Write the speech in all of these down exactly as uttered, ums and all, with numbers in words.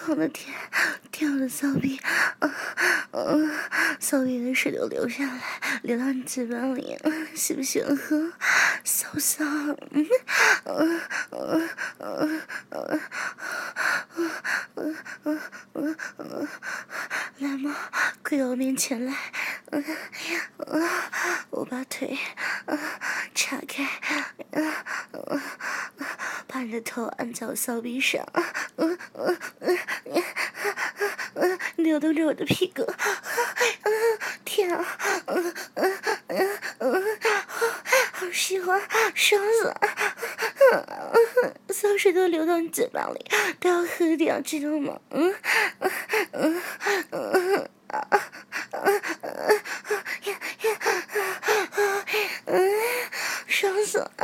我的天，天我的骚逼，嗯嗯，骚逼的水都流下来，流到你嘴巴里，喜不喜欢喝？骚不骚？嗯嗯嗯嗯嗯嗯嗯嗯嗯，来嘛，跪到我面前来，嗯嗯，我把腿嗯岔开，嗯嗯，把你的头按在我骚逼上，嗯嗯嗯嗯嗯，扭动着我的屁股，嗯，天啊，嗯嗯嗯嗯，好喜欢，爽死了，嗯，骚水都流到你嘴巴里，都要喝掉，知道吗？嗯嗯嗯嗯啊啊啊！嗯，爽死了！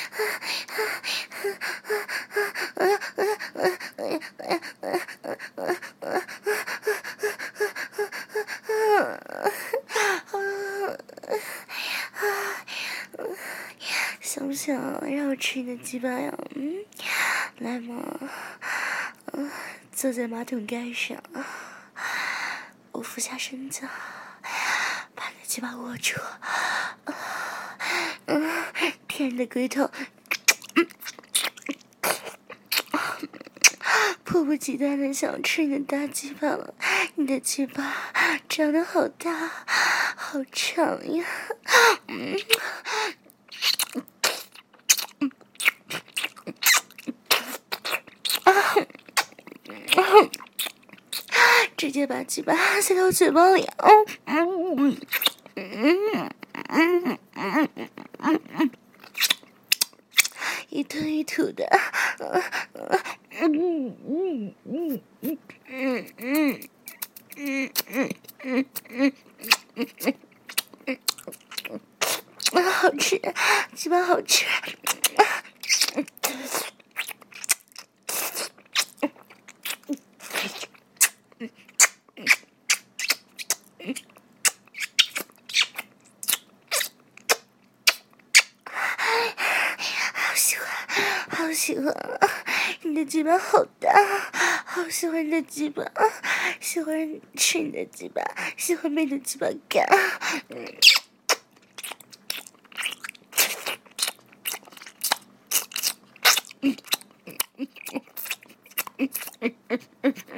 想不想让我吃你的鸡巴呀？嗯，来嘛，嗯，坐在马桶盖上，我俯下身子，把你的鸡巴握住，嗯，舔你的龟头，迫不及待的想吃你的大鸡巴了。你的鸡巴长得好大，好长呀，嗯。直接把鸡巴塞到嘴巴里，嗯嗯嗯嗯嗯嗯，一吞一吐的，嗯嗯嗯嗯嗯嗯嗯嗯嗯嗯嗯，好吃，鸡巴好吃。好喜欢，好喜欢啊！你的鸡巴好大，好喜欢你的鸡巴，喜欢吃你的鸡巴，喜欢被你的鸡巴干。嗯